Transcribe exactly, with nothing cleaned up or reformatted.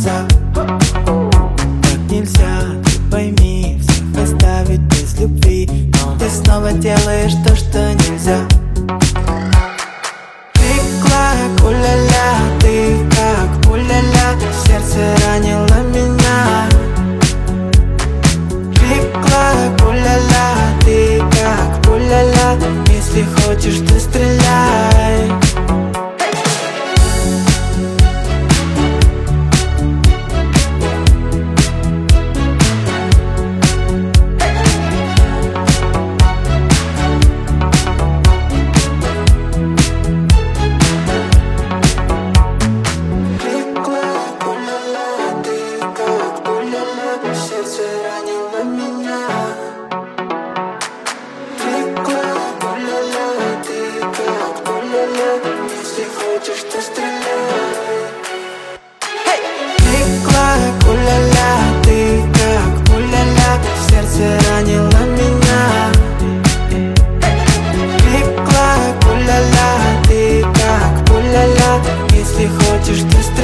глаза. Так нельзя, ты пойми, всех оставить без любви, но ты снова делаешь то, что нельзя. Клик-клак, у-ля-ля, ты как пуля-ля, сердце ранило меня. Клик-клак, у-ля-ля, ты как пуля-ля, если хочешь, ты стреляй. Сердце ранило меня. Клик-клак, у-ля-ля, ты как пуля-ля, если хочешь, ты стреляй. Клик-клак, у-ля-ля, ты как пуля-ля, сердце ранило меня. Клик-клак, у-ля-ля, ты как пуля-ля, если хочешь, ты стреляй.